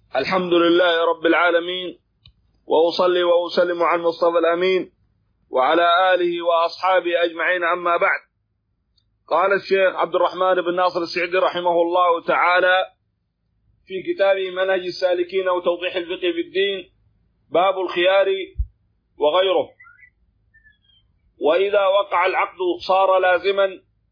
الحمد لله رب العالمين، وأصلي وأسلم على المصطفى الأمين وعلى آله وأصحابه أجمعين، أما بعد. قال الشيخ عبد الرحمن بن ناصر السعدي رحمه الله تعالى في كتابه منهج السالكين وتوضيح الفقه في الدين، باب الخيار وغيره: وإذا وقع العقد صار لازما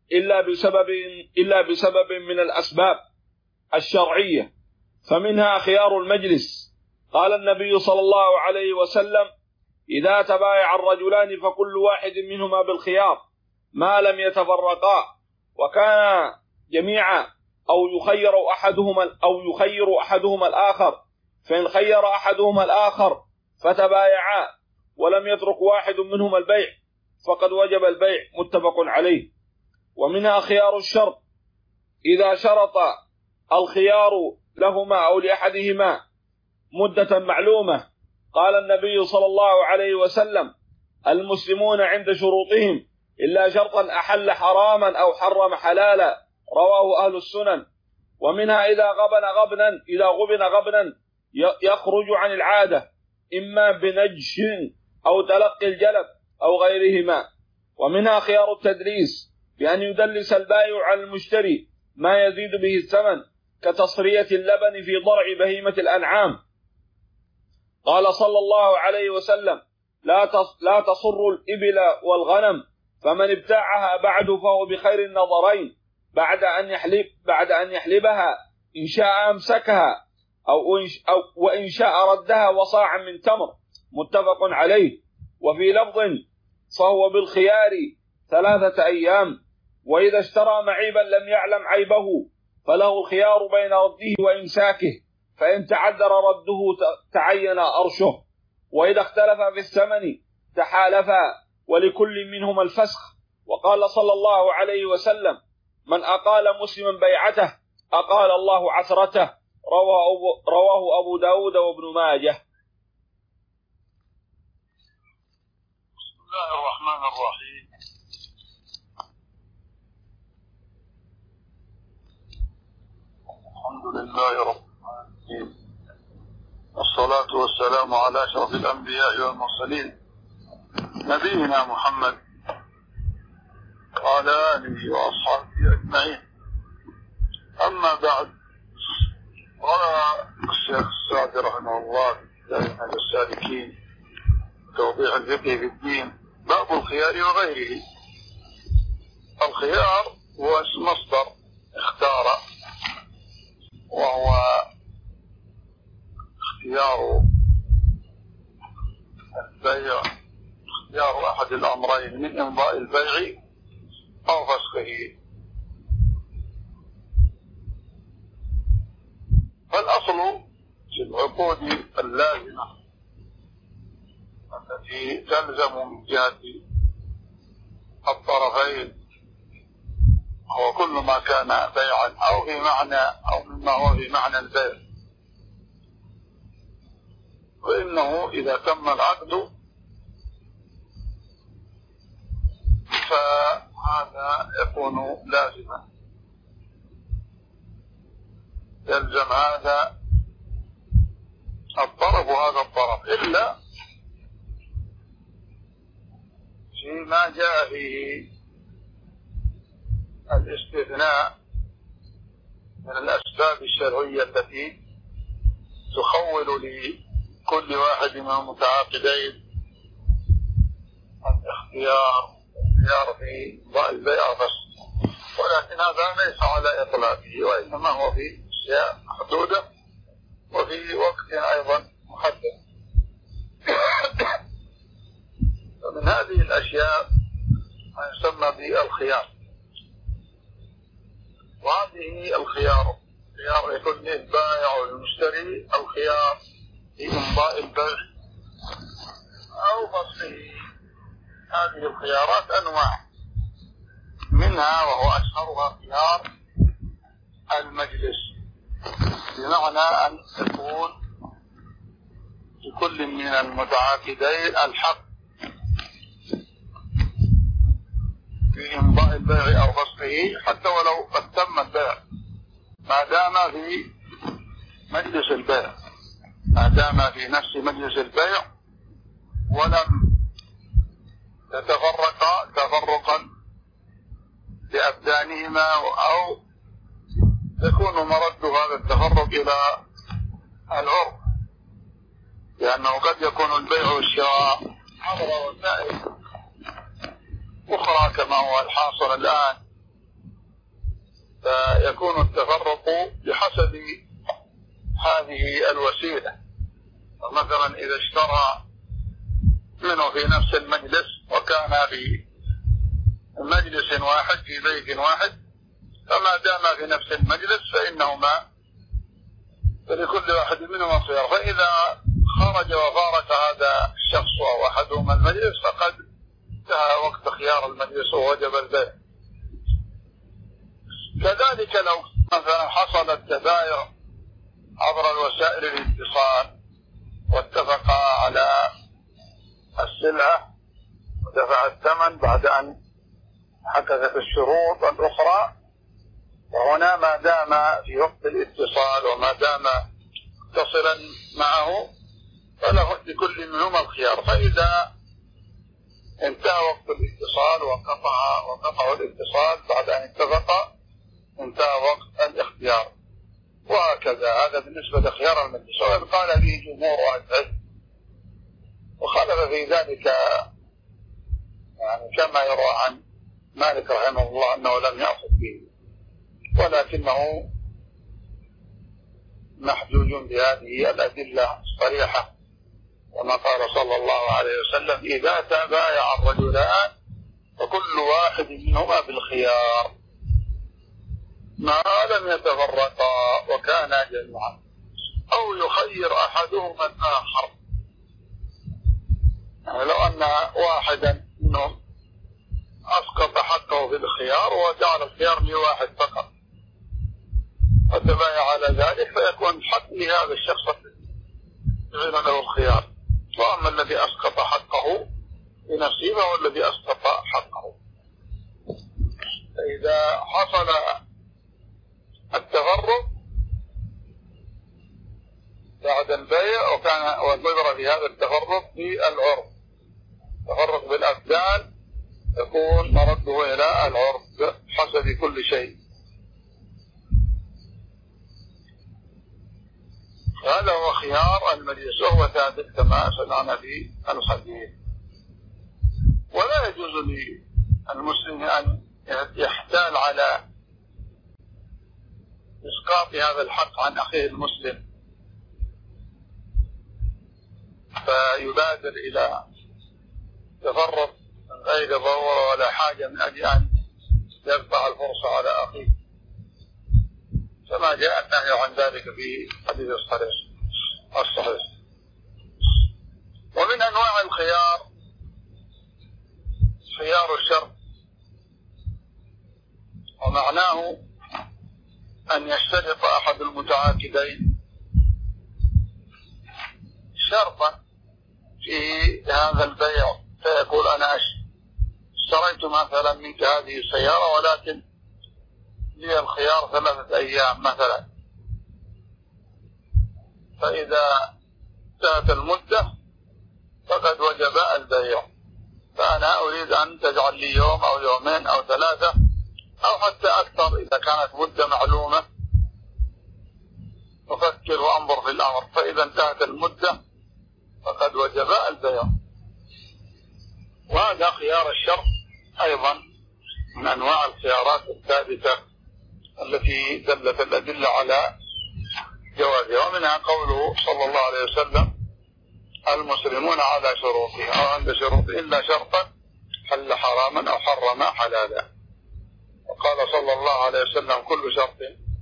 إلا بسبب من الأسباب الشرعية، فمنها خيار المجلس. قال النبي صلى الله عليه وسلم: إذا تبايع الرجلان فكل واحد منهما بالخيار ما لم يتفرقا، وكان جميعا أو يخير أحدهما الآخر، فإن خير أحدهما الآخر فتبايعا ولم يترك واحد منهما البيع فقد وجب البيع، متفق عليه. ومنها خيار الشرط: إذا شرط الخيار لهما أو لأحدهما مدة معلومة. قال النبي صلى الله عليه وسلم: المسلمون عند شروطهم إلا شرطا أحل حراما أو حرم حلالا، رواه أهل السنن. ومنها إذا غبن غبنا يخرج عن العادة، إما بنجش أو تلقي الجلب أو غيرهما. ومنها خيار التدليس، بأن يدلس البائع على المشتري ما يزيد به الثمن، كتصرية اللبن في ضرع بهيمة الأنعام. قال صلى الله عليه وسلم: لا تصر الإبل والغنم، فمن ابتاعها بعد فهو بخير النظرين، بعد أن يحلبها، إن شاء أمسكها وإن شاء ردها وصاعا من تمر، متفق عليه. وفي لفظ: فهو بالخيار 3 أيام. وإذا اشترى معيبا لم يعلم عيبه فله الخيار بين رده وإمساكه، فإن تعذر رده تعين أرشه. وإذا اختلف في الثمن تحالفا، ولكل منهما الفسخ. وقال صلى الله عليه وسلم: من أقال مسلما بيعته أقال الله عثرته، رواه أبو داود وابن ماجه. بسم الله الرحمن الرحيم. الحمد لله رب العالمين، والصلاة والسلام على أشرف الأنبياء والمرسلين، نبينا محمد وعلى آله وأصحابه أجمعين. أما بعد، قال الشيخ السعدي رحمه الله في منهج السالكين توضيح الفقه في الدين، باب الخيار وغيره. الخيار هو مصدر اختار، وهو اختيار البيع، اختيار أحد الأمرين من إمضاء البيع أو فسخه. فالأصل في العقود اللازمة التي تلزم من جهة الطرفين هو كل ما كان بيعا أو في معنى أو مما هو في معنى البيع، وإنه إذا تم العقد فهذا يكون لازما، يلزم هذا الطرف وهذا الطرف، إلا فيما جاء فيه الاستثناء من الأسباب الشرعية التي تخول لكل واحد من المتعاقدين الاختيار في البيع بس. ولكن هذا ليس على إطلاقه، وإنما هو في أشياء محدودة وفي وقت أيضا محدد. ومن هذه الأشياء ما يسمى بالخيار، وهذه الخيار يكون للبائع والمشتري الخيار في إمضاء البيع أو فسخه. هذه الخيارات أنواع، منها وهو أشهرها خيار المجلس، بمعنى أن تكون لكل من المتعاقدين الحق في إمضاء البيع أو فسخه، حتى ولو قد تم البيع ما دام في مجلس البيع. ما دام في نفس مجلس البيع ولم يتفرقا تفرقا لأبدانهما، أو يكون مرد هذا التفرق إلى العرف، لأنه قد يكون البيع والشراء عبر وسائل أخرى كما هو الحاصل الآن، فيكون التفرق بحسب هذه الوسيلة. مثلا إذا اشترى منه في نفس المجلس وكان في مجلس واحد في بيت واحد، فما دام في نفس المجلس فإنهما فلكل واحد منهما خيار، فإذا خرج وفارق هذا الشخص أو أحدهما المجلس فقد انتهى وقت خيار المجلس ووجب البيع. كذلك لو مثلا حصل التبايع عبر الوسائل الاتصال واتفقا على السلعة ودفع الثمن بعد أن حدثت الشروط الأخرى، وهنا ما دام في وقت الاتصال وما دام متصلا معه فله لكل منهما الخيار، فإذا انتهى وقت الاتصال وقطعوا الاتصال بعد أن اتفقا انتهى وقت الاختيار، وهكذا. هذا بالنسبة لخيار المجلس، وإذ قال به جمهور أهل العلم، وخالف في ذلك يعني كما يروى عن مالك رحمه الله أنه لم يأخذ به، ولكنه محجوج بهذه الأدلة الصريحة، وما قال صلى الله عليه وسلم: إذا تبايع الرجلان فكل واحد منهما بالخيار ما لم يتفرقا وكانا جميعا، أو يخير أحدهما الآخر. يعني لو أن واحدا منهم أسقط حقه بالخيار وجعل الخيار لواحد فقط وتبايع على ذلك، فيكون حق لهذا الشخص جعل له الخيار، وأما الذي أسقط حقه لنفسه فهو الذي أسقط حقه. فإذا حصل التفرق بعد البيع وكان والنظر في هذا التفرق بالعرف، تفرق بالأبدان، يكون مرده إلى العرف حسب كل شيء. هذا هو خيار المجلس، وهو ثابت كما سمعنا في الحديث. ولا يجوز للمسلم أن يحتال على إسقاط هذا الحق عن أخيه المسلم، فيبادر إلى تفرق من غير ضرورة ولا حاجة من أجل أن يقطع الفرصة على أخيه، كما جاء النهي عن ذلك في حديث الصحيح. ومن أنواع الخيار خيار الشرط، ومعناه أن يشترط أحد المتعاقدين شرطا في هذا البيع، فيقول: أنا اشتريت مثلا منك هذه السيارة ولكن لي الخيار 3 أيام مثلا، فإذا انتهت المدة فقد وجب البيع، فأنا أريد أن تجعل لي يوم أو يومين أو 3 أو حتى أكثر إذا كانت مدة معلومة، أفكر وأنظر في الأمر، فإذا انتهت المدة فقد وجب البيع. وهذا خيار الشرط أيضا من أنواع الخيارات الثابتة التي دلت الأدلة على جوازها. ومنها قوله صلى الله عليه وسلم: المسلمون على شروطهم أو عند شروط إلا شرطا حل حراما أو حرم حلالا. وقال صلى الله عليه وسلم: كل شرط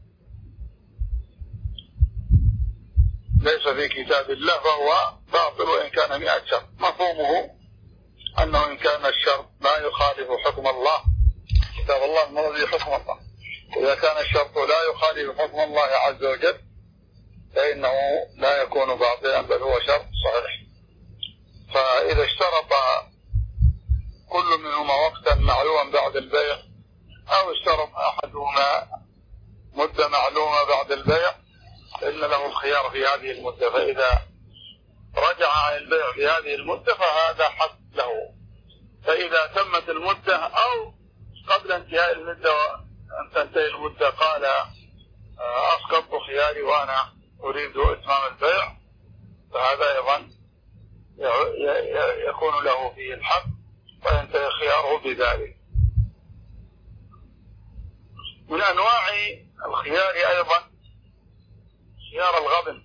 ليس في كتاب الله فهو باطل وإن كان 100 شرط. مفهومه أنه إن كان الشرط لا يخالف حكم الله، كتاب الله مرضي حكم الله، إذا كان الشرط لا يخالف حكم الله عز وجل فإنه لا يكون باطلا بل هو شرط صحيح. فإذا اشترط كل منهما وقتا معلوما بعد البيع أو اشترط أحدهما مدة معلومة بعد البيع فإن له الخيار في هذه المدة، فإذا رجع عن البيع في هذه المدة فهذا حق له. فإذا تمت المدة أو قبل انتهاء المدة وأن تنتهي المدة قال أسقطت خياري وأنا أريد إتمام البيع، فهذا أيضا يكون له فيه الحق وينتهي خياره بذلك. من أنواع الخيار أيضا خيار الغبن.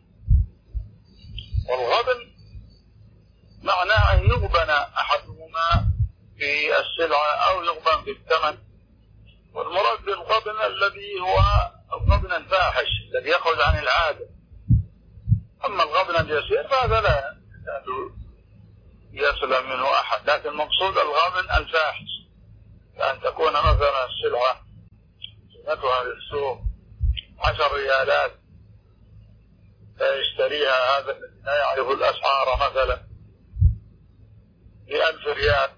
والغبن معناه أن يغبن أحدهما في السلعة أو يغبن في الثمن. والمراد بالغبن الذي هو الغبن الفاحش الذي يخرج عن العادة. أما الغبن اليسير فهذا لا يسلم منه أحد، لكن المقصود الغبن الفاحش، كأن تكون مثلا السلعة قيمتها في السوق 10 ريالات فيشتريها هذا الذي لا يعرف الأسعار مثلا ب1000 ريال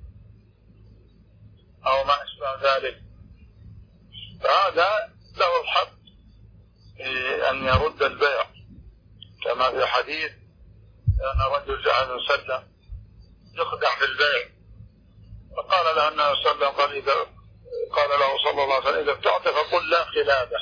أو ما أشبه ذلك، فهذا له الحق أن يرد البيع، كما في حديث أن رجل جعل وسلم يخدع في البيع فقال له النبي صلى الله عليه وسلم قال له صلى الله عليه وسلم إذا ابتعت فقل لا خلابه،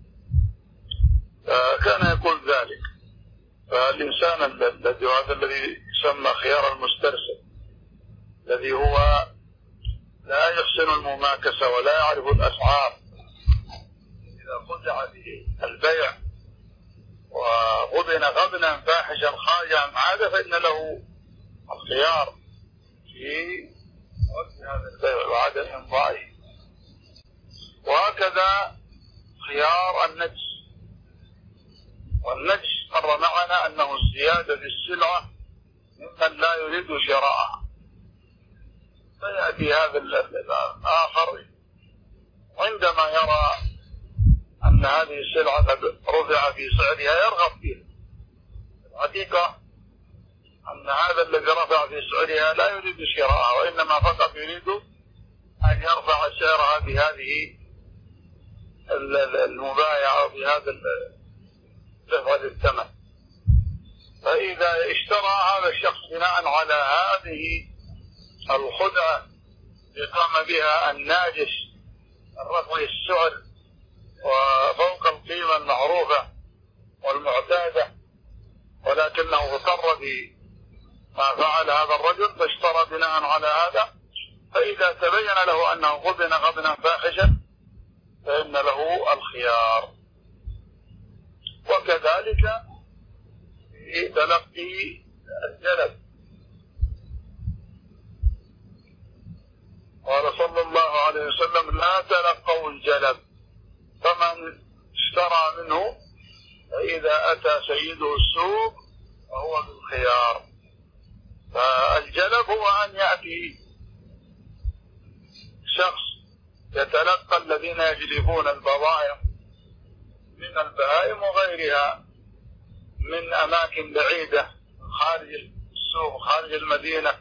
كان يقول ذلك. فالإنسان الذي يسمى خيار المسترسل الذي هو لا يحسن المماكسة ولا يعرف الأسعار، إذا خدع به البيع وغبن غبنا فاحشا خارجا عن عادة فإن له الخيار في رد هذا البيع وعدم إمضائه. وهكذا خيار النجس. والنجس مر معنا أنه الزيادة في السلعة ممن لا يريد شراءها، فيأتي هذا الآخر عندما يرى أن هذه السلعة قد رفع في سعرها يرغب فيها. الحقيقة أن هذا الذي رفع في سعرها لا يريد شراءها، وإنما فقط يريد أن يرفع سعرها بهذه المبايعة وبهذا دفع الثمن. فإذا اشترى هذا الشخص بناء على هذه الخدعة يقام بها الناجش الرفع السعر وفوق القيمة المعروفة والمعتادة، ولكنه اضطر بما فعل هذا الرجل فاشترى بناء على هذا، فإذا تبين له أنه غبن غبنا فاحشا فإن له الخيار. وكذلك في تلقي الجلب، قال صلى الله عليه وسلم لا تلقوا الجلب، فمن اشترى منه فإذا أتى سيده السوق فهو بالخيار. فالجلب هو أن يأتي شخص يتلقى الذين يجلبون البضائع من البهائم وغيرها من أماكن بعيدة خارج السوق خارج المدينة،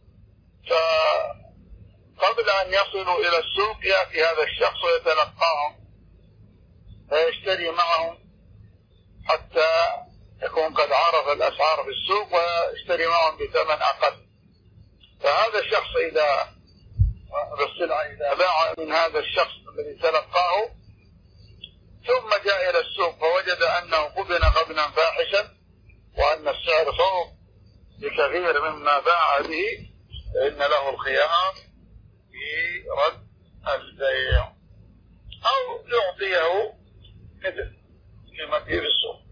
فقبل أن يصلوا إلى السوق يأتي هذا الشخص ويتلقاهم فيشتري معهم حتى يكون قد عرف الأسعار في السوق ويشتري معهم بثمن أقل. فهذا الشخص إذا بالسلعة إذا باع من هذا الشخص الذي تلقاه ثم جاء إلى السوق فوجد أنه غبن غبنا فاحشا وأن السعر فوق بكثير مما باع به فإن له الخيار في رد البيع أو يعطيه مثل قيمته في السوق.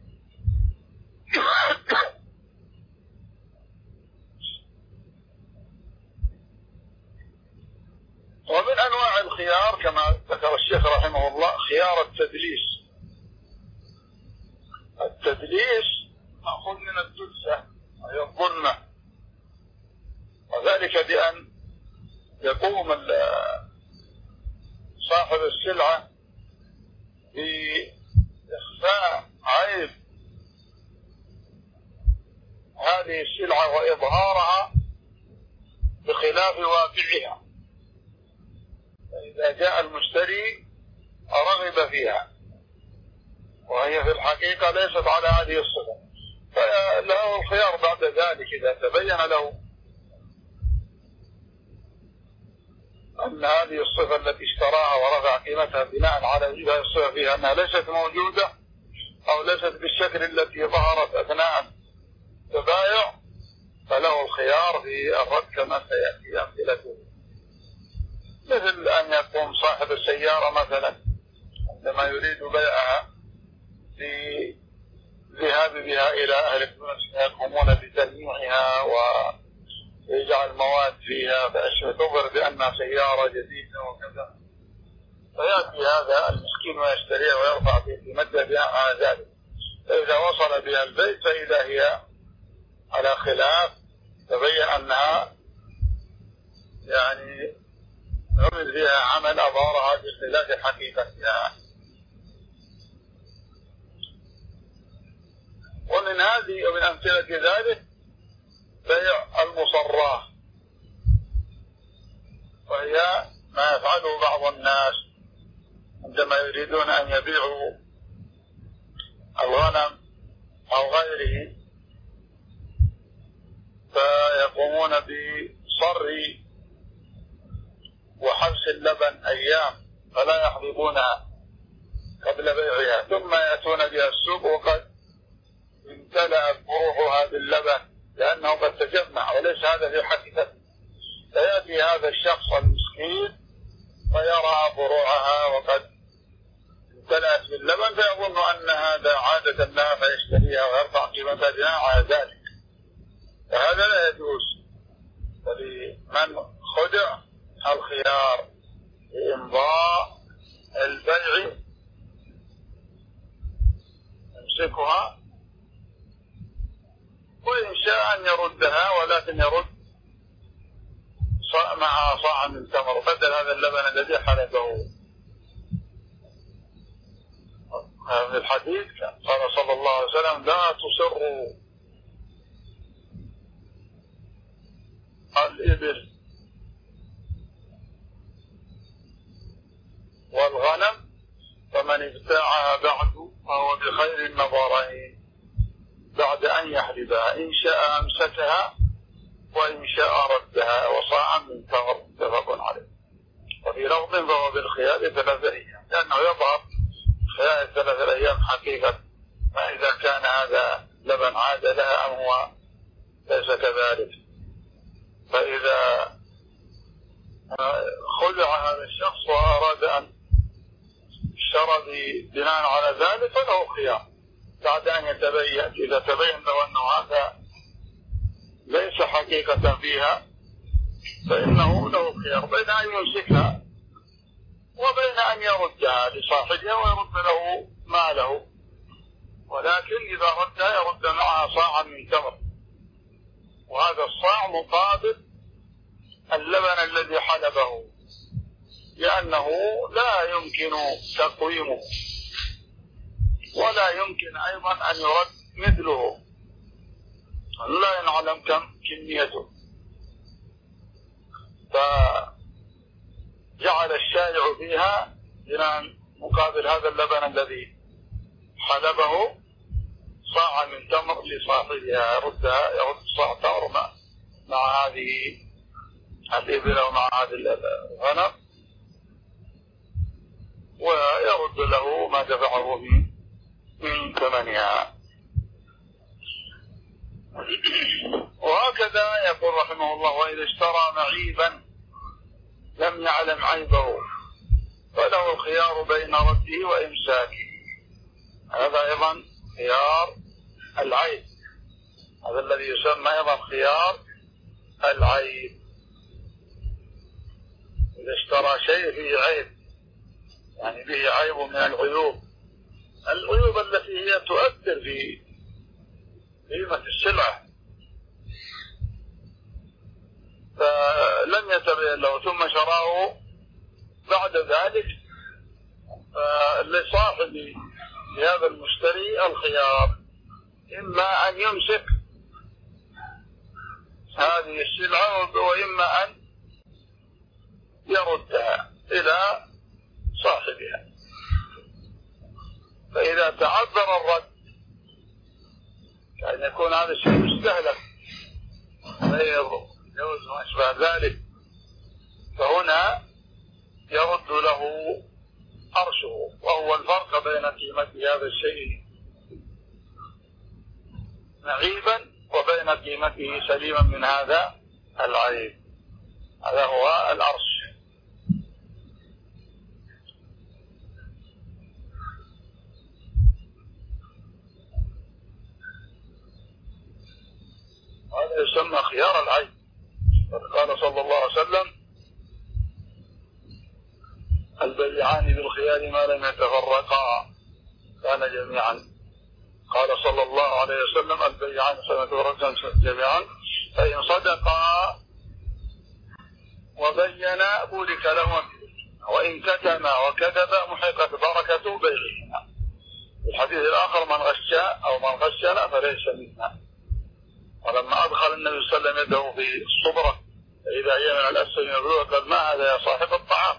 ومن أنواع الخيار كما ذكر الشيخ رحمه الله خيار التدليس. التدليس مأخوذ من الدلسة أي الظلمة، وذلك بأن يقوم صاحب السلعة بإخفاء عيب هذه السلعة وإظهارها بخلاف واقعها، فإذا جاء المشتري رغب فيها وهي في الحقيقة ليست على هذه الصفة فله الخيار بعد ذلك كذلك إذا تبين له أن هذه الصفة التي اشتراها ورفع قيمتها بناء على وجود الصفة فيها أنها ليست موجودة أو ليست بالشكل التي ظهرت أثناء التبايع، فله الخيار في الرد كما سيأتي أمثلته. مثل أن يقوم صاحب السيارة مثلا عندما يريد بيعها لذهاب بها إلى أهل التونس يقومون بتلميعها ويجعل مواد فيها فتظهر بأنها سيارة جديدة وكذا، فيأتي هذا المسكين ويشتريها ويرفع في قيمتها بناء على ذلك. فإذا وصل بها البيت فإذا هي على خلاف، تبين أنها يعني عمل فيها عمل أظهرها بخلاف حقيقتها. ومن هذه ومن أمثلة ذلك بيع المصراه، وهي ما يفعله بعض الناس عندما يريدون أن يبيعوا الغنم أو غيره، فيقومون بصر وحبس اللبن أيام فلا يحضبونها قبل بيعها، ثم يأتون بها السوق وقد امتلأت فروعها باللبن لأنه قد تجمع وليس هذا في حقيقته. فيأتي هذا الشخص المسكين فيرى فروعها وقد امتلأت باللبن فيظن أن هذا عادة لها فيشتريها ويرفع قيمتها بناء على ذلك، فهذا لا يجوز. فلمن خدع الخيار بإمضاء البيع يمسكها، وإن شاء أن يردها ولكن يرد مع صاع من تمر بدل هذا اللبن الذي حلبه. في الحديث قال صلى الله عليه وسلم: لا تصروا الإبل والغنم، فمن ابتاعها بعد فهو بخير النظرين بعد أن يحلبها، إن شاء أمسكها وإن شاء ردها، وصاعا من تمر متفق عليه. وفي لفظ فهو بالخيار 3 أيام، لأنه يظهر خلال 3 أيام حقيقة ما إذا كان هذا لبن عاد لها أم هو ليس كذلك. فإذا خدع هذا الشخص وأراد أن اشترى بناء على ذلك فله خيار بعد أن يتبين، إذا تبين له أنه هذا ليس حقيقة فيها فإنه له خيار بين أن يمسكها وبين أن يردها لصاحبها ويرد له ماله، ولكن إذا ردها يرد معها صاعا من تمر، وهذا الصاع مقابل اللبن الذي حلبه، لأنه لا يمكن تقويمه ولا يمكن أيضا أن يرد مثله، لا نعلم كم كميته. فجعل الشارع فيها بناء مقابل هذا اللبن الذي حلبه صاع من تمر لصاحبها، يرد صاع تمر مع هذه الإبل ومع هذه الغنم، ويرد له ما دفعه من ثمنها. وهكذا يقول رحمه الله: وإذا اشترى معيبا لم يعلم عيبه فله الخيار بين رده وإمساكه. هذا أيضا خيار العيب، هذا الذي يسمى أيضا خيار العيب. إذا اشترى شيء فيه عيب، يعني به عيب من العيوب التي هي تؤثر في قيمة السلعة، فلم يتبين له ثم شراه بعد ذلك، لصاحب هذا المشتري الخيار إما أن يمسك هذه السلعة وإما أن يردها إلى صاحبها. فإذا تعذر الرد كأن يكون هذا الشيء مستهلك بيض جوز وما أشبه ذلك، فهنا يرد له أرشه، وهو الفرق بين قيمة هذا الشيء معيبا وبين قيمته سليما من هذا العيب. هذا هو الأرش. هذا يسمى خيار العيب. قال صلى الله عليه وسلم: البيعان بالخيار ما لم يتفرقا كان جميعا. قال صلى الله عليه وسلم: البيعان سنتفرقا جميعا، فإن صدقا وبينا بورك لهما، وإن كتما وكذبا محقت بركة بيعهما. الحديث الآخر: من غش أو من غشنا فليس منا. ولما أدخل النبي صلى الله عليه وسلم يده في الصبرة فإذا هي من الأسفل يبلغ، قال: ما هذا يا صاحب الطعام؟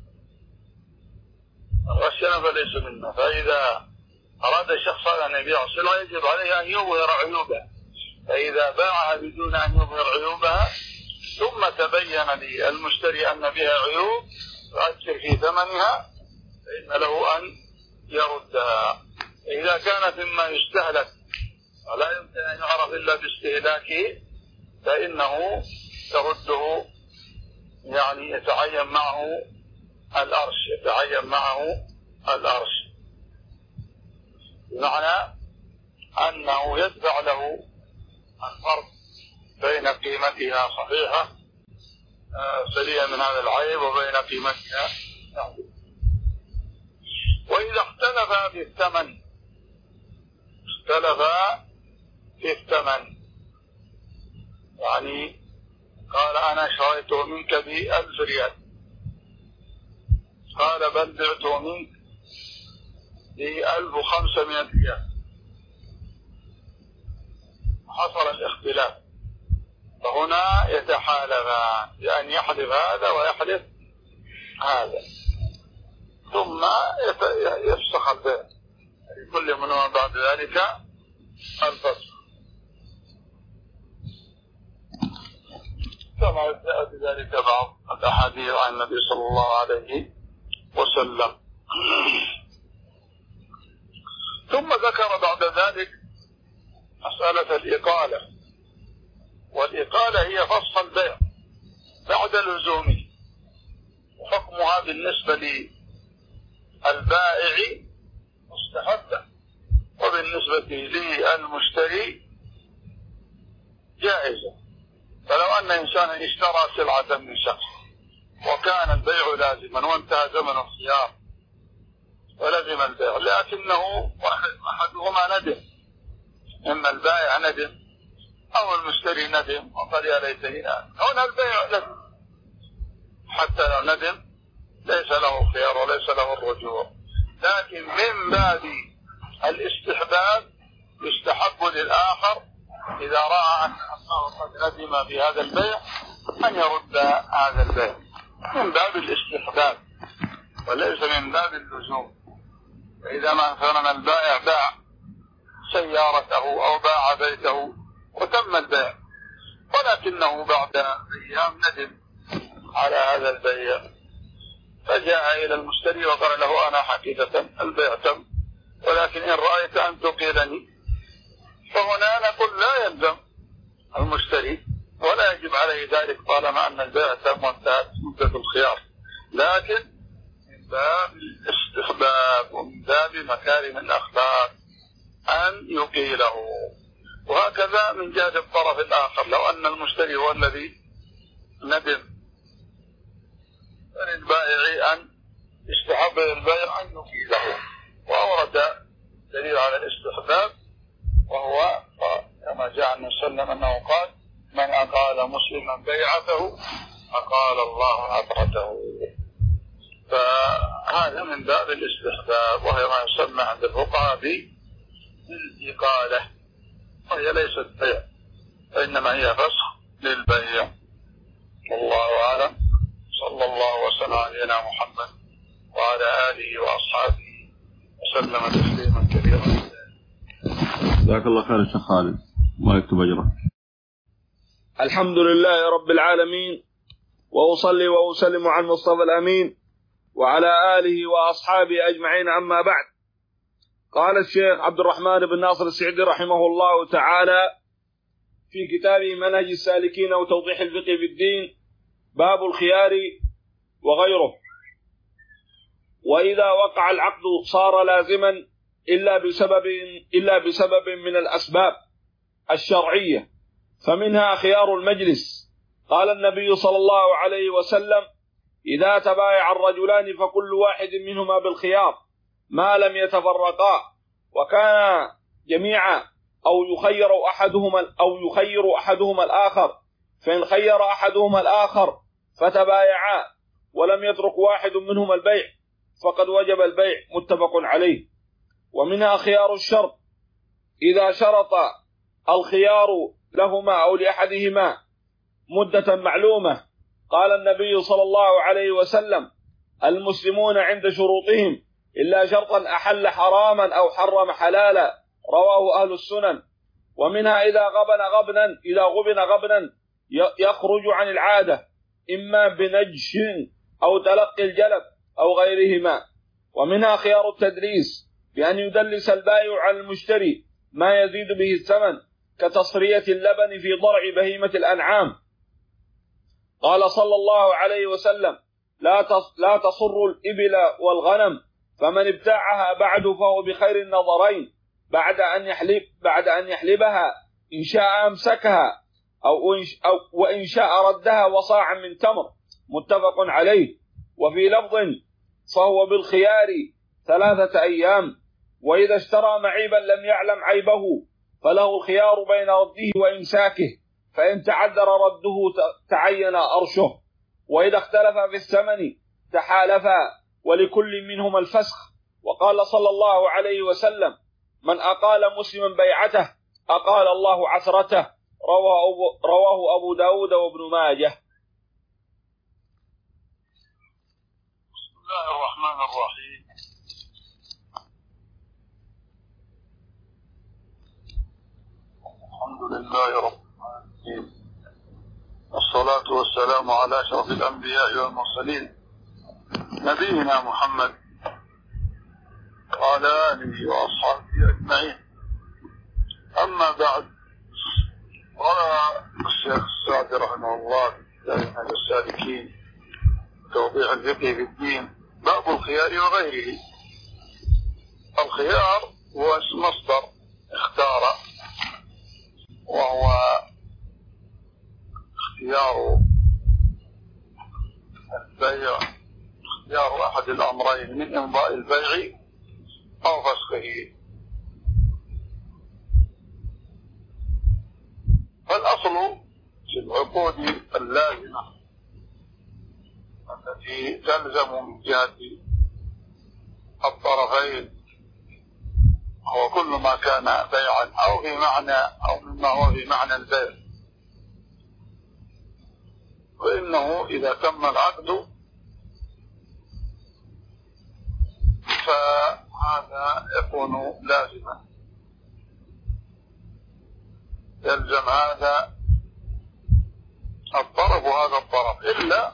من غشنا فليس منا. فإذا أراد الشخص أن يبيع سلعة يجب عليه أن يظهر عيوبها، فإذا باعها بدون أن يظهر عيوبها ثم تبين للمشتري أن بها عيوب يؤثر في ثمنها فإن له أن يردها. إذا كانت مما يستهلك ولا يمكن أن يعرف إلا باستهلاكه فإنه ترده، يعني يتعين معه الأرش، بمعنى أنه يدفع له الفرق بين قيمتها صحيحة سليمة من هذا العيب وبين قيمتها. وإذا اختلفا في الثمن، يعني قال: أنا شريته منك ب1000 ريال، قال: بل بعته منك ب1500 ريال. حصل الاختلاف، فهنا يتحالفان بأن يحلف هذا ويحلف هذا، ثم يفسخ البيع لكل منهما بعد ذلك الفسخ، كما جاء بذلك بعض الأحاديث عن النبي صلى الله عليه وسلم. ثم ذكر بعد ذلك مسألة الإقالة، والإقالة هي فسخ البيع بعد لزومه، وحكمها بالنسبة للبائع مستحبة، وبالنسبة للمشتري جائزة. فلو أن إنسانا اشترى سلعة من شخص وكان البيع لازما وانتهى زمن الخيار ولزم البيع، لكنه أحدهما ندم، إما البائع ندم أو المشتري ندم وقال: يا ليتني هنا البيع لازم، حتى لو ندم ليس له خيار وليس له الرجوع. لكن من باب الاستحباب يستحب للآخر إذا رأى أن أخاه قد ندم في هذا البيع أن يرد هذا البيع، من باب الاستحباب وليس من باب اللزوم. فإذا ما مثلا البائع باع سيارته أو باع بيته وتم البيع، ولكنه بعد أيام ندم على هذا البيع، فجاء إلى المشتري وقال له: أنا حقيقة البيع تم، ولكن إن رأيت أن تقيلني، فهنا نقول لا يلزم المشتري ولا يجب عليه ذلك طالما أن البيع تم وانتهت مدة الخيار، لكن من باب الاستحباب ومن باب مكارم الأخلاق أن يقيله. وهكذا من جهة الطرف الآخر، لو أن المشتري هو الذي ندم فللبائع أن يستحب للبائع أن يقيله. وأورد دليل على الاستحباب، وهو كما جاء عن وسلم أنه قال: من أقال مسلما بيعته أقال الله عثرته. فهذا من باب الاستحباب، وهي ما يسمى عند الفقهاء بالإقالة، وهي ليست بيع وإنما هي فسخ للبيع. والله أعلم. صلى الله وسلم على نبينا محمد وعلى آله وأصحابه وسلم تسليما كثيرا. جزاك الله خير شيخ خالد، الله يكتب أجرك. الحمد لله رب العالمين، وأصلي وأسلم على المصطفى الأمين وعلى آله وأصحابه أجمعين، أما بعد. قال الشيخ عبد الرحمن بن ناصر السعدي رحمه الله تعالى في كتابه منهج السالكين وتوضيح الفقه في الدين، باب الخيار وغيره: وإذا وقع العقد صار لازما إلا بسبب من الأسباب الشرعية، فمنها خيار المجلس. قال النبي صلى الله عليه وسلم: إذا تبايع الرجلان فكل واحد منهما بالخيار ما لم يتفرقا، وكان جميعا أو يخير أحدهما الآخر، فإن خير أحدهما الآخر فتبايعا ولم يترك واحد منهما البيع فقد وجب البيع، متفق عليه. ومنها خيار الشرط: إذا شرط الخيار لهما أو لأحدهما مدة معلومة. قال النبي صلى الله عليه وسلم: المسلمون عند شروطهم إلا شرطا أحل حراما أو حرم حلالا، رواه أهل السنن. ومنها إذا غبن غبنا يخرج عن العادة، إما بنجش أو تلقي الجلب أو غيرهما. ومنها خيار التدليس، بأن يدلس البائع على المشتري ما يزيد به الثمن، كتصرية اللبن في ضرع بهيمة الأنعام. قال صلى الله عليه وسلم: لا تصر الإبل والغنم، فمن ابتاعها بعد فهو بخير النظرين، بعد أن يحلبها إن شاء أمسكها وإن شاء ردها وصاعا من تمر، متفق عليه. وفي لفظ: فهو بالخيار 3 أيام. وإذا اشترى معيبا لم يعلم عيبه فله الخيار بين رده وإمساكه، فإن تعذر رده تعين أرشه. وإذا اختلف في الثمن تحالفا ولكل منهما الفسخ. وقال صلى الله عليه وسلم: من أقال مسلما بيعته أقال الله عثرته، رواه أبو داود وابن ماجه. بسم الله الرحمن الرحيم. الحمد لله رب العالمين، والصلاة والسلام على أشرف الأنبياء والمرسلين، نبينا محمد وعلى آله وأصحابه أجمعين. أما بعد، قال الشيخ السعدي رحمه الله في منهج السالكين توضيح الفقه في الدين، باب الخيار وغيره. الخيار هو اسم مصدر اختار، وهو اختيار البيع، اختيار أحد الأمرين من إمضاء البيع أو فسخه. فالأصل في العقود اللازمة التي تلزم من جهة الطرفين هو كل ما كان بيعا أو في معنى أو مما هو في معنى البيع، وإنه إذا تم العقد فهذا يكون لازما، يلزم هذا الطرف وهذا الطرف، إلا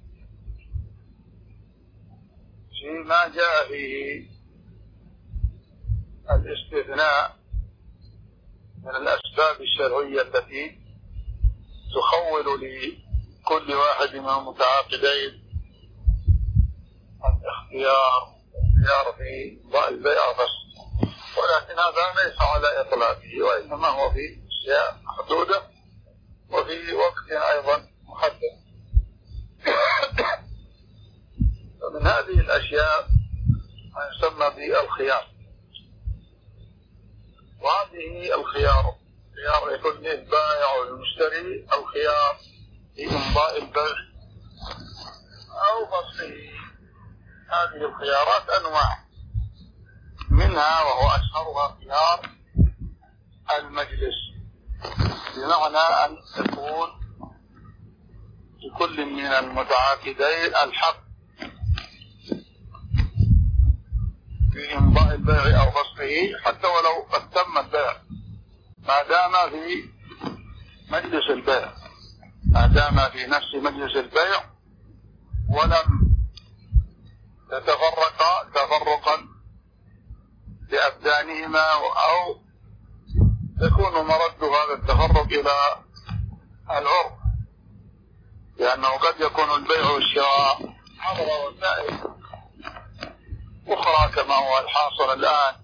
فيما جاء فيه الاستثناء من الأسباب الشرعية التي تخول لكل واحد من المتعاقدين الاختيار في إمضاء البيع والفسخ، ولكن هذا ليس على إطلاقه، وإنما هو في أشياء محدودة وفي وقت أيضا محدد. ومن هذه الأشياء ما يسمى بالخيار، وهذه الخيار يكون للبائع والمشتري الخيار في إمضاء البيع أو فسخه. هذه الخيارات أنواع، منها وهو أشهرها خيار المجلس، بمعنى أن يكون لكل من المتعاقدين الحق في إمضاء البيع أو فسخه، حتى ولو قد تم البيع ما دام في مجلس البيع. ما دام في نفس مجلس البيع ولم يتفرقا تفرقا لأبدانهما، أو يكون مرد هذا التفرق إلى العرف، لأنه قد يكون البيع والشراء عبر وسائل أخرى كما هو الحاصل الآن،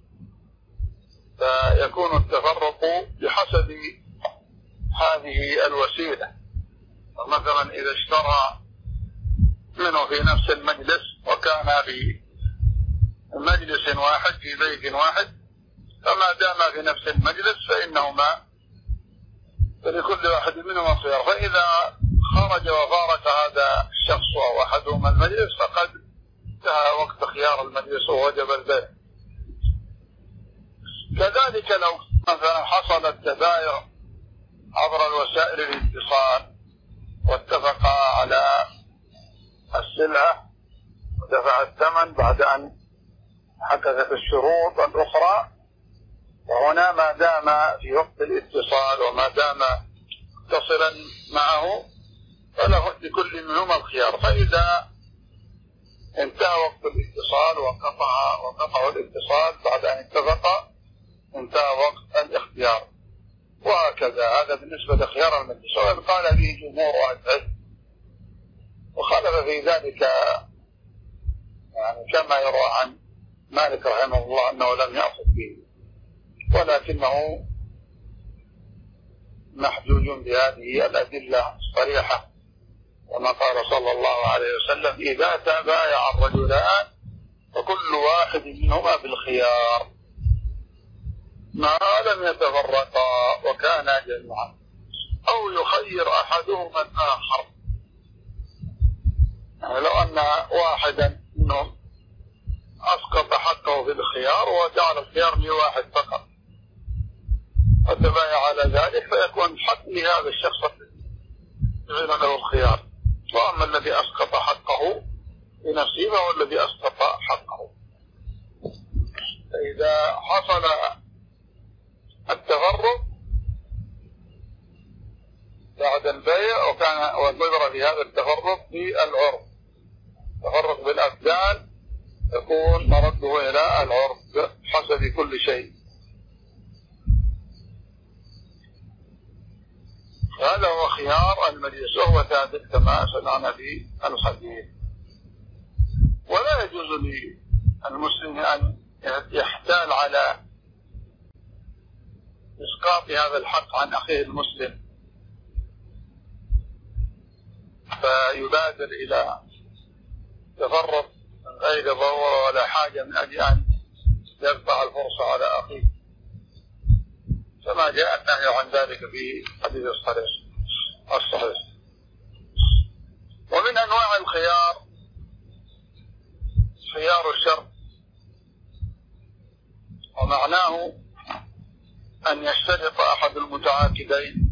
فيكون التفرق بحسب هذه الوسيلة. فمثلا إذا اشترى منه في نفس المجلس وكان في مجلس واحد في بيت واحد، فما دام في نفس المجلس فلكل واحد منهما خيار. فإذا خرج وفارق هذا الشخص أو أحدهما المجلس فقد انتهى وقت خيار المجلس ووجب البيع. كذلك لو مثلا حصل التبايع عبر الوسائل الاتصال واتفقا على السلعة ودفع الثمن بعد أن حدثت الشروط الأخرى، وهنا ما دام في وقت الاتصال وما دام متصلا معه فله لكل منهما الخيار. فإذا انتهى وقت الاتصال وقطعوا الاتصال بعد أن اتفقا انتهى وقت الاختيار، وهكذا. هذا بالنسبة لخيار المجلس، وقد قال به جمهور أهل العلم، وخالف في ذلك يعني كما يروى عن مالك رحمه الله أنه لم يأخذ به، ولكنه محجوج بهذه الأدلة الصريحة، وما قال صلى الله عليه وسلم: إذا تبايع الرجلان فكل واحد منهما بالخيار ما لم يتفرقا وكانا جميعا، أو يخير أحدهما الآخر. يعني لو أن واحدا منهم أسقط حقه في الخيار وجعل الخيار لواحد فقط وتبايع على ذلك، فيكون حق لهذا الشخص الذي له الخيار، وأما الذي أسقط حقه لنفسه فهو الذي أسقط حقه. فإذا حصل التفرق بعد البيع والنظر في هذا التفرق في العرف، تفرق بالأبدان، يكون مرده إلى العرف حسب كل شيء. هذا هو خيار المجلس، وهو ثابت كما سمعنا في الحديث. ولا يجوز للمسلم أن يحتال على إسقاط هذا الحق عن أخيه المسلم فيبادر إلى تفرق من غير ضرورة ولا حاجة من أجل أن يقطع الفرصة على أخيه، كما جاء النهي عن ذلك في حديث الصحيح. ومن أنواع الخيار خيار الشرط، ومعناه أن يشترط أحد المتعاقدين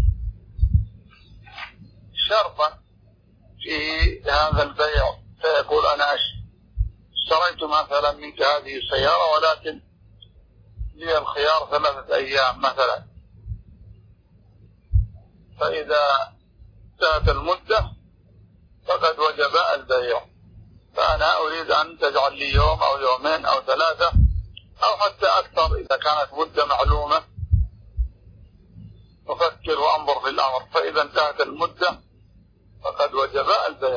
شرطا في هذا البيع، فيقول: أنا اشتريت مثلا منك هذه السيارة ولكن لي الخيار 3 أيام مثلا، فإذا انتهت المدة فقد وجب البيع، فأنا أريد أن تجعل لي يوم أو يومين أو 3 أو حتى أكثر إذا كانت مدة معلومة، أفكر وأنظر في الأمر، فإذا انتهت المدة فقد وجب البيع.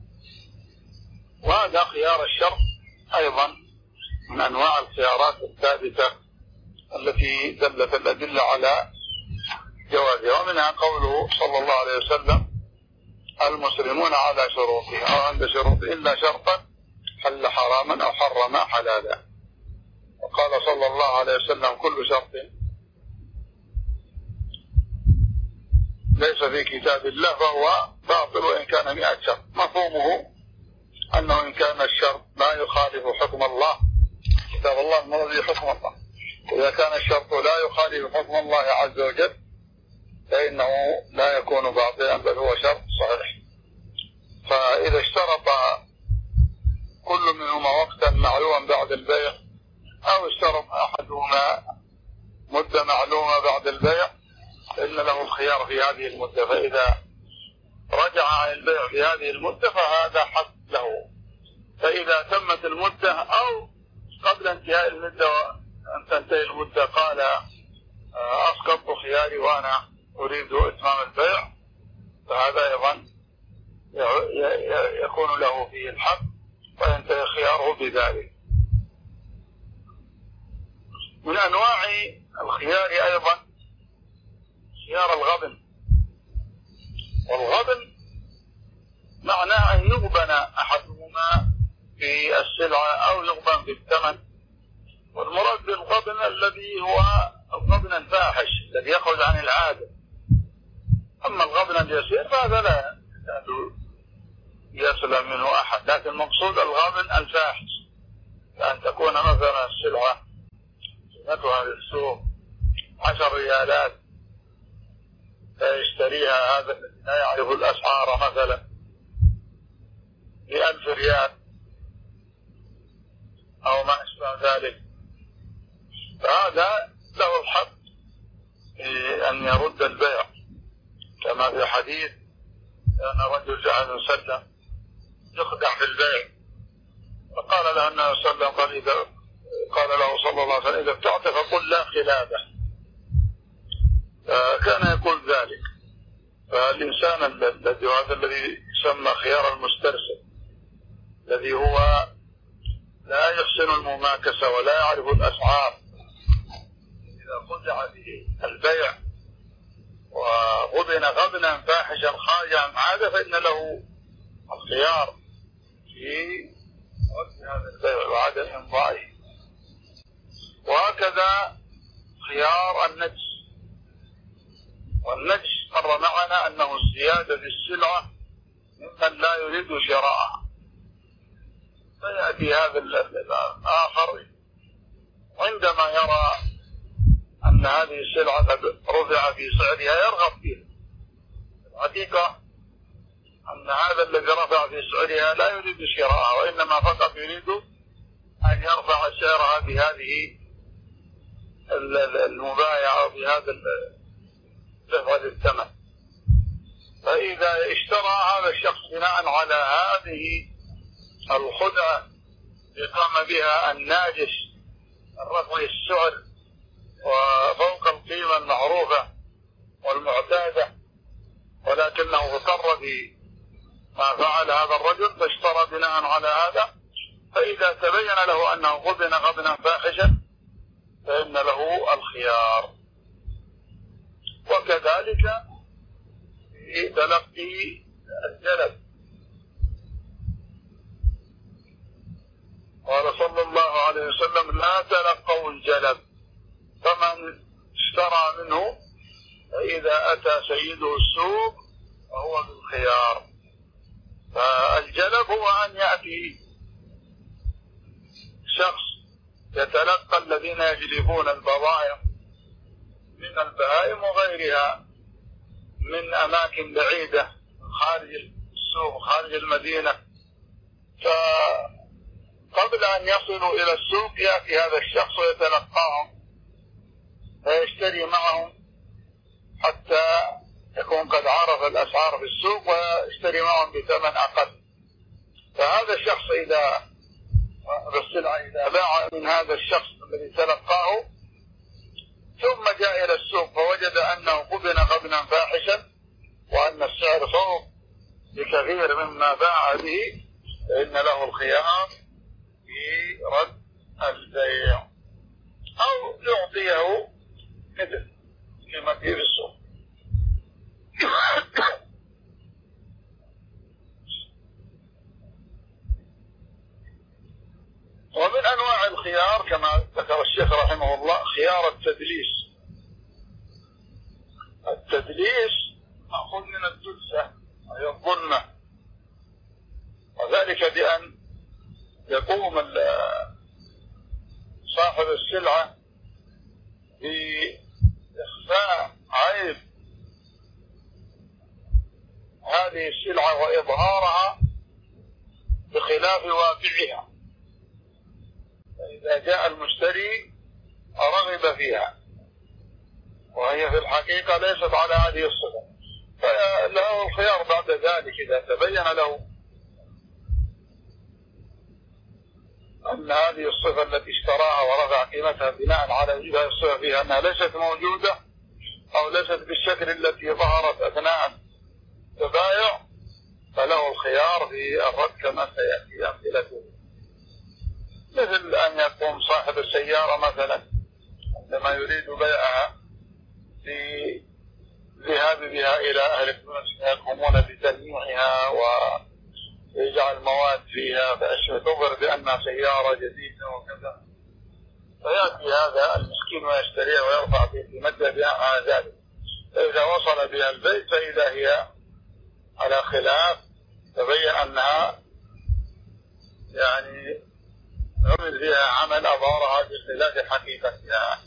وهذا خيار الشرط أيضا من أنواع الخيارات الثابتة التي دلت الأدلة على جوازها. ومنها قوله صلى الله عليه وسلم: المسلمون على شروطهم أو عند شروط إلا شرطا حل حراما أو حرم حلالا. وقال صلى الله عليه وسلم: كل شرط ليس في كتاب الله فهو باطل وإن كان 100 شرط. مفهومه أنه إن كان الشرط لا يخالف حكم الله، كتاب الله المرضي حكم الله، إذا كان الشرط لا يخالف حكم الله عز وجل فإنه لا يكون باطلا بل هو شرط صحيح. فإذا اشترط كل منهما وقتا معلوما بعد البيع أو اشترط أحدهما مدة معلومة بعد البيع، إن له الخيار في هذه المدة، فإذا رجع عن البيع في هذه المدة فهذا حق له. فإذا تمت المدة أو قبل انتهاء المدة أن تنتهي المدة قال أسقطت خياري وأنا أريد إتمام البيع، فهذا أيضا يكون له فيه الحق وينتهي خياره بذلك. من أنواع الخيار أيضا خيار الغبن. والغبن معناه أن يغبن أحدهما في السلعة أو يغبن في الثمن. والمراد بالغبن الذي هو الغبن الفاحش الذي يخرج عن العادة. أما الغبن اليسير فهذا لا يسلم منه أحد، لكن المقصود الغبن الفاحش، لأن تكون مثلا السلعة قيمتها في السوق 10 ريالات فيشتريها هذا الذي لا يعرف الأسعار مثلا ب1000 ريال أو ما أشبه ذلك، فهذا له الحق أن يرد البيع، كما في حديث أن رجل جاء وسلم يخدع في البيع، فقال له النبي صلى الله عليه وسلم قال له صلى الله عليه وسلم إذا ابتعت فقل لا خلافه، كان يقول ذلك. فالإنسان الذي يسمى خيار المسترسل الذي هو لا يحسن المماكسة ولا يعرف الأسعار، إذا خدع به البيع وغبن غبنا فاحشا خارجا عن عادة فإن له الخيار في رد هذا البيع وعدم إمضائه. وهكذا خيار النجس. والنجس مر معنا أنه الزيادة في السلعة ممن لا يريد شراءها، فيأتي هذا الآخر عندما يرى أن هذه السلعة قد رفع في سعرها يرغب فيها. الحقيقة أن هذا الذي رفع في سعرها لا يريد شراءها، وإنما فقط يريد أن يرفع سعرها بهذه المبايعة بهذا دفع الثمن. فإذا اشترى هذا الشخص بناء على هذه الخدعة يقام بها الناجش الرفع السعر وفوق القيمة المعروفة والمعتادة، ولكنه اضطر بما فعل هذا الرجل فاشترى بناء على هذا، فإذا تبين له أنه غبن غبنا فاحشا فإن له الخيار. وكذلك في تلقي الجلب، قال صلى الله عليه وسلم لا تلقوا الجلب، فمن اشترى منه فإذا أتى سيده السوق فهو بالخيار. فالجلب هو أن يأتي شخص يتلقى الذين يجلبون البضائع من البهائم وغيرها من أماكن بعيدة خارج السوق خارج المدينة، فقبل أن يصلوا إلى السوق يأتي هذا الشخص ويتلقاهم فيشتري معهم حتى يكون قد عرف الأسعار في السوق ويشتري معهم بثمن أقل. فهذا الشخص إذا باع من هذا الشخص الذي تلقاه ثم جاء إلى السوق فوجد أنه غبن غبنا فاحشا وأن السعر فوق بكثير مما باع به، فإن له الخيار في رد البيع أو يعطيه مثل قيمته في السوق. ومن أنواع الخيار كما ذكر الشيخ رحمه الله خيار التدليس. التدليس مأخوذ من الدلسة أي الظلمة، وذلك بأن يقوم صاحب السلعة بإخفاء عيب هذه السلعة وإظهارها بخلاف واقعها، فإذا جاء المشتري رغب فيها وهي في الحقيقة ليست على هذه الصفة، فله الخيار بعد ذلك إذا تبين له أن هذه الصفة التي اشتراها ورفع قيمتها بناء على هذه الصفة فيها أنها ليست موجودة أو ليست بالشكل التي ظهرت أثناء التبايع، فله الخيار في الرد كما سيأتي أمثلته. مثل أن يقوم صاحب السيارة مثلا عندما يريد بيعها لذهاب بها إلى أهل التونس يقومون بتلميعها ويجعل مواد فيها فتظهر بأنها سيارة جديدة وكذا، فيأتي هذا المسكين ويشتريها ويرفع في قيمتها بناء على ذلك. فإذا وصل بها البيت فإذا هي على خلاف، تبين أنها يعني عمل فيها عمل أظهرها بخلاف حقيقتها.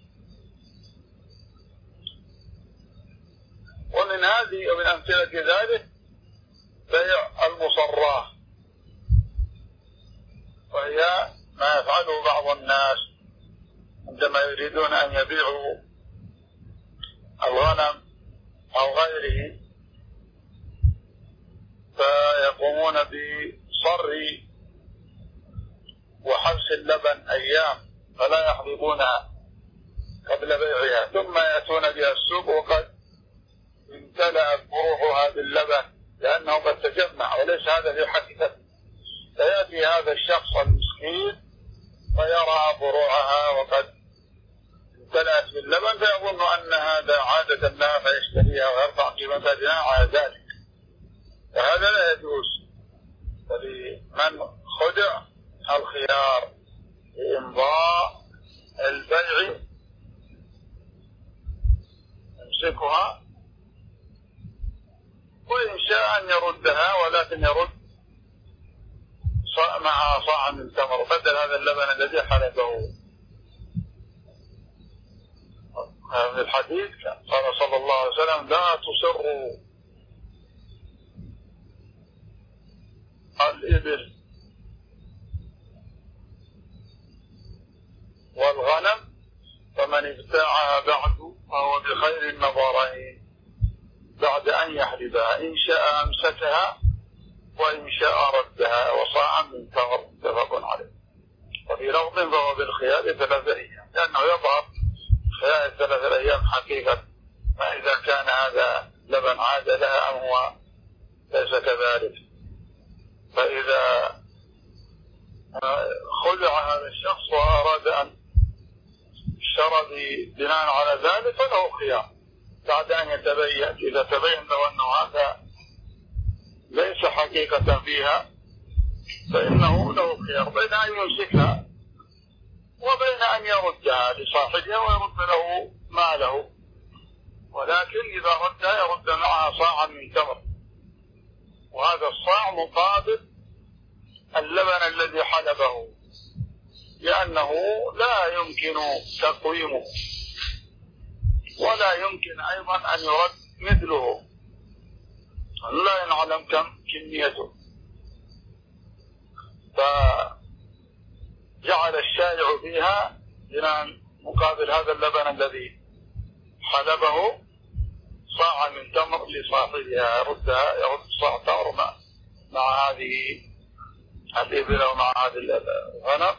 ومن هذه ومن أمثلة ذلك بيع المصراه، وهي ما يفعله بعض الناس عندما يريدون أن يبيعوا الغنم أو غيره، فيقومون بصر وحبس اللبن أيام فلا يحلبونها قبل بيعها، ثم يأتون بها السوق وقد امتلأت فروعها باللبن لأنه قد تجمع وليس هذا في حقيقته. فيأتي هذا الشخص المسكين ويرى فروعها وقد امتلأت باللبن فيظن أن هذا عادة لها فيشتريها ويرفع قيمتها بناء على ذلك، فهذا لا يجوز. فلمن خدع الخيار بإمضاء البيع يمسكها، وإن شاء أن يردها ولكن يرد معها صاعا من تمر بدل هذا اللبن الذي حلبه. في الحديث قال صلى الله عليه وسلم: لا تسروا الإبل والغنم، فمن ابتاعها بعد فهو بخير النظرين بعد أن يحلبها، إن شاء أمسكها وإن شاء ردها، وصاعا من تمر متفق عليه. وفي لفظ فهو بالخيار 3 أيام، لأنه يظهر خلال 3 أيام حقيقة ما إذا كان هذا لبن عاد لها أم هو ليس كذلك. فإذا خدع هذا الشخص وأراد أن اشترى بناء على ذلك فله خيار بعد أن يتبين، إذا تبين له أنه هذا ليس حقيقة فيها فإنه له خيار بين أن يمسكها وبين أن يردها لصاحبها ويرد له ماله، ولكن إذا ردها يرد معها صاعا من تمر، وهذا الصاع مقابل اللبن الذي حلبه، لأنه لا يمكن تقويمه ولا يمكن أيضا أن يرد مثله، لا نعلم كم كميته. فجعل الشارع فيها بناء مقابل هذا اللبن الذي حلبه صاع من تمر لصاحبها، يرد صاع تمر مع هذه الإبل ومع هذه الغنم،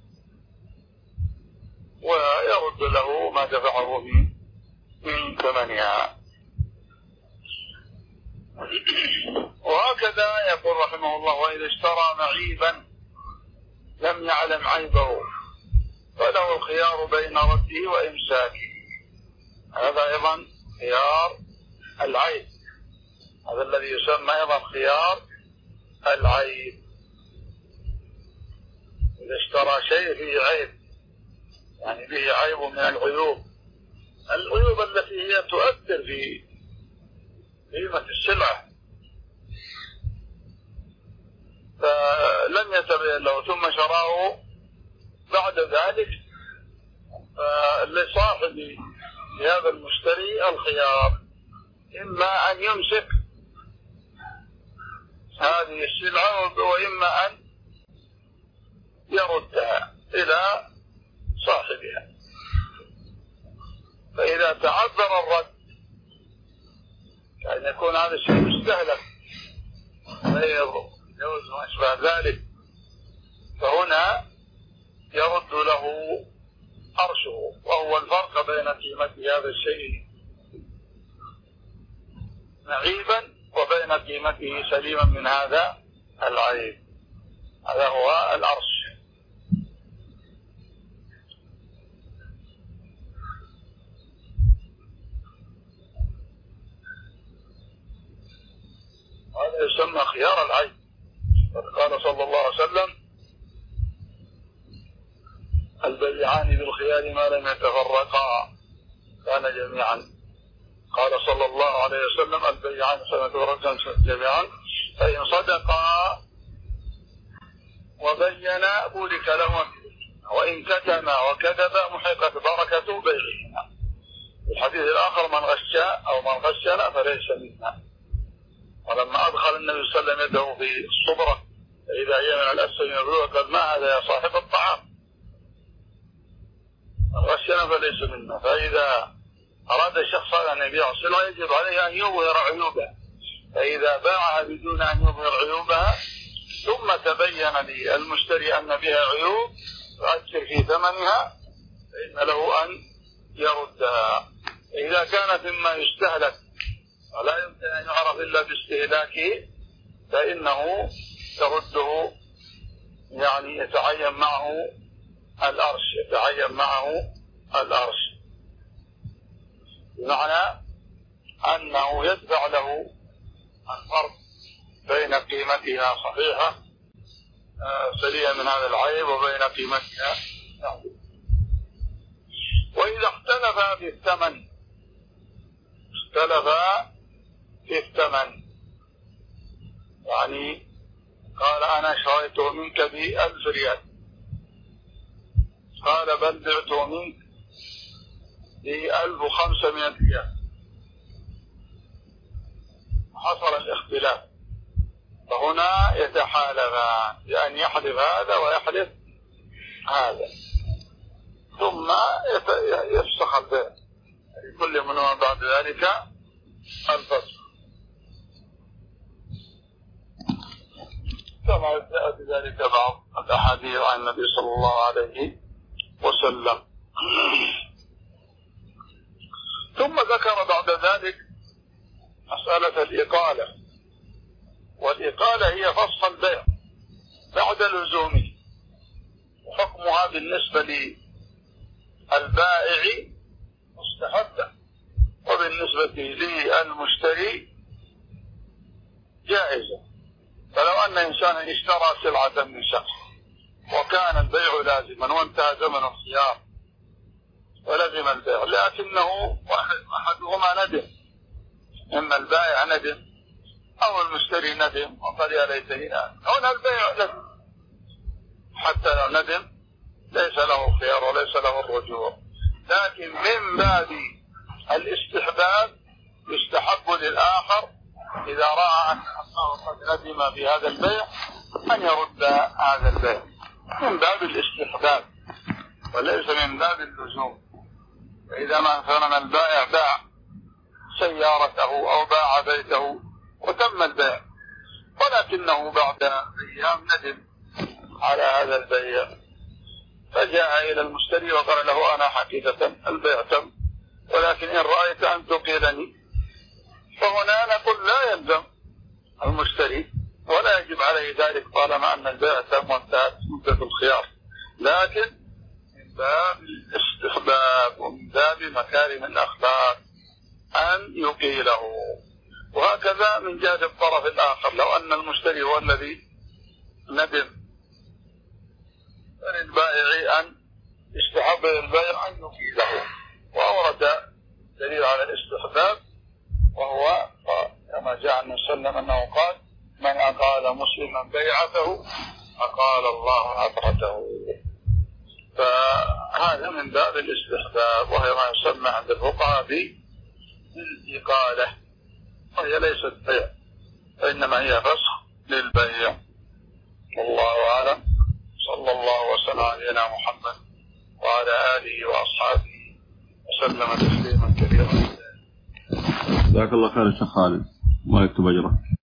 ويرد له ما دفعه من ثمنها. وهكذا يقول رحمه الله: وإذا اشترى معيبا لم يعلم عيبه فله الخيار بين رده وإمساكه. هذا أيضا خيار العيب، هذا الذي يسمى أيضا خيار العيب. إذا اشترى شيء فيه عيب، يعني به عيب من العيوب التي هي تؤثر في قيمة السلعة، فلم يتبين له ثم شراه بعد ذلك، لصاحب لهذا المشتري الخيار إما أن يمسك هذه السلعة وإما أن يردها إلى صاحبها. فإذا تعذر الرد كأن يكون هذا الشيء مستهلك يوز وما أشبه ذلك، فهنا يرد له أرشه، وهو الفرق بين قيمة هذا الشيء معيبا وبين قيمته سليما من هذا العيب. هذا هو الأرش. هذا يسمى خيار العيب. قال صلى الله عليه وسلم: البيعان بالخيار ما لم يتفرقا كان جميعا. قال صلى الله عليه وسلم: البيعان سيتفرقان جميعا فإن صدقا وبينا بورك لهما وإن كتما وكذبا محقت بركة بيعهما. الحديث الآخر: من غشا أو من غشنا فليس منا. ولما أدخل النبي صلى الله عليه وسلم يده في الصبرة فإذا هي من الأسفل يقول: قال ما هذا يا صاحب الطعام؟ من غشنا فليس منا. فإذا أراد الشخص أن يبيع سلعة يجب عليه أن يظهر عيوبها، فإذا باعها بدون أن يظهر عيوبها ثم تبين للمشتري أن بها عيوب يؤثر في ثمنها فإن له أن يردها. إذا كانت مما يستهلك ولا يمكن أن يعرف إلا باستهلاكه فإنه ترده، يعني يتعين معه الأرش، بمعنى أنه يدفع له الفرق بين قيمتها صحيحة سليمة من هذا العيب وبين قيمتها. وإذا اختلف في الثمن يعني قال: أنا شريته منك ب1000 ريال، قال: بل بعته منك ب1500 ريال. حصل الاختلاف، فهنا يتحالفان بأن يحلف هذا ويحلف هذا، ثم يفسخ البيع لكل منهما بعد ذلك الفسخ، كما جاء بذلك بعض الأحاديث عن النبي صلى الله عليه وسلم. ثم ذكر بعد ذلك مسألة الإقالة، والإقالة هي فسخ البيع بعد لزومه، وحكمها بالنسبة للبائع مستحبة، وبالنسبة للمشتري جائزة. فلو أن إنسانا اشترى سلعة من شخص وكان البيع لازما وانتهى زمن الخيار ولزم البيع، لكنه أحدهما ندم، إما البائع ندم أو المشتري ندم وقال: يا ليتني هنا البيع لازم، حتى لو ندم ليس له خيار وليس له الرجوع. لكن من باب الاستحباب يستحب للآخر إذا رأى أنه قد ندم بهذا البيع أن يرد هذا البيع، من باب الاستحباب وليس من باب اللزوم. فإذا ما مثلا البائع باع سيارته أو باع بيته وتم البيع، ولكنه بعد أيام ندم على هذا البيع، فجاء إلى المشتري وقال له: أنا حقيقة البيع تم، ولكن إن رأيت أن تقيلني، فهنا نقول لا يلزم المشتري ولا يجب عليه ذلك طالما أن البيع تم وانتهت مدة الخيار، لكن من باب الاستحباب ومن باب مكارم الأخلاق أن يقيله. وهكذا من جهة الطرف الآخر، لو أن المشتري هو الذي ندم فللبائع أن يستحب للبائع أن يقيله. وأورد دليل على الاستحباب، وهو كما جاء عن وسلم أنه قال: من أقال مسلما بيعته أقال الله عثرته. فهذا من باب الاستحباب، وهي ما يسمى عند الفقهاء بالإقالة، وهي ليست بيع وإنما هي فسخ للبيع. والله أعلم. صلى الله وسلم على نبينا محمد وعلى آله وأصحابه وسلم تسليما كثيرا. جزاك الله خير يا شيخ خالد، الله يكتب أجرك.